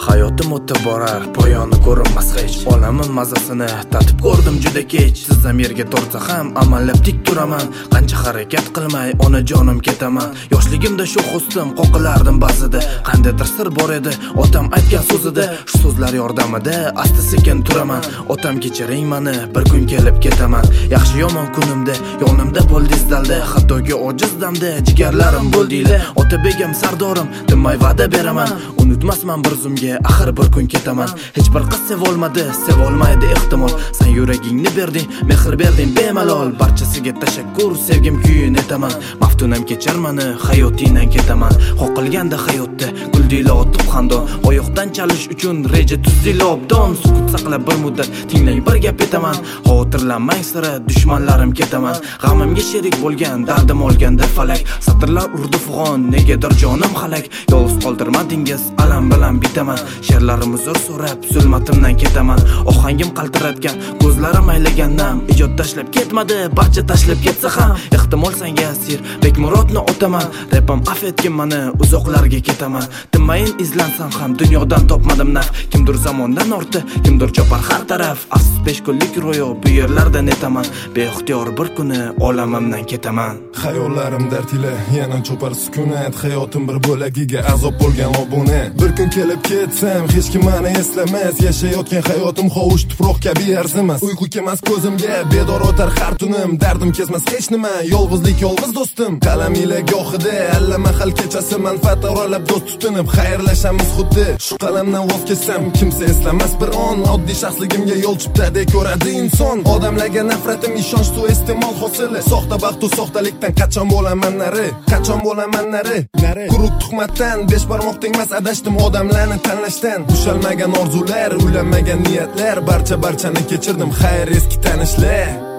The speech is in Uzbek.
Hayotim o'tib borar, poyoni ko'rinmas hech. Olamim mazasini tatib ko'rdim juda kech. Tizzam yerga tortsa ham amallab tik turaman. Qancha harakat qilmay onajonim ketaman. Yoshligimda shu hustim qoqilardim ba'zida. Qandaydir sir bor edi otam aytgan so'zida. Shu so'zlar yordamida asta-sekin turaman. Otam kechiring meni, bir kun kelib ketaman. Yaxshi yomon kunimda yonimda bo'ldingiz dalda. Hattoki ojiz damda jigarlarim bo'ldinglar. Ota begim sardorim, tinmay va'da beraman. Unutmasman bir zumga, axir bir kun ketaman. Hech bir qiz sevolmadi, sevolmaydi ehtimol. Sen yuragingni berding, mehr berding bemalol. Barchasiga tashakkur, sevgim kuyin etaman. Maftunam kechir meni, hayotingdan ketaman. Qoqilganda hayotda guldila otib xandon. Oyoqdan chalish uchun reja tuzdila obdon. Sukut saqlab bir muddat tinglang bir gap etaman. Xotirlanmang sira, dushmanlarim ketaman. G'amimga sherik bo'lgan, dardim olganda falak. Satrlar urdi fig'on, negadir jonim halak. Yolg'iz qoldirmadingiz, alam bilan bitaman. She'rlarim uzr so'rab, zulmatimdan ketaman. Ohangim qaltiratgan, ko'zlarim aylagandan ijod tashlab ketmadi, barcha tashlab ketsa ham ehtimol senga asir Bekmurodni otaman. Rapim affetgin meni, uzoqlarga ketaman. Tinmayin izlansam ham dunyodan topmadim naf. Kimdir zamondan orti, kimdir chopar har taraf. Afsus 5 kunlik ro'yo, bu yerlardan netaman. Beixtiyor bir kuni olamimdan ketaman. Hayollarim dard ila yana chopar sukunat. Hayotim bir bo'lagiga azob bo'lgan obuna. Bir kun kelib ketsam hech kim meni eslamas. Yashayotgan hayotim hovuch tuproq kabi arzimas. Uyqu kelmas ko'zimga, bedor o'tar har tunim. Dardim kesmas hech nima, yolg'izlik yolg'iz do'stim. Qalam ila gohida allamahal kechasi manfaat oralab do'st tutinib xayrlashamiz xuddi. Shu qalamdan voz kechsam kimsa eslamas bir on. Oddiy shaxsligimga yo'l chiptadek ko'radi inson. Odamlarga nafratim ishonch suiiste'mol hosili. Soxta baxt u soxtalikdan qachon bo'laman nari? Qachon bo'laman nari? Quruq tuhmatdan besh barmoq tengmas adashdim odamlarni tanlashdan. Ushalmagan orzular, uylanmagan niyatlar, barchani kechirdim xayr eski tanishlar.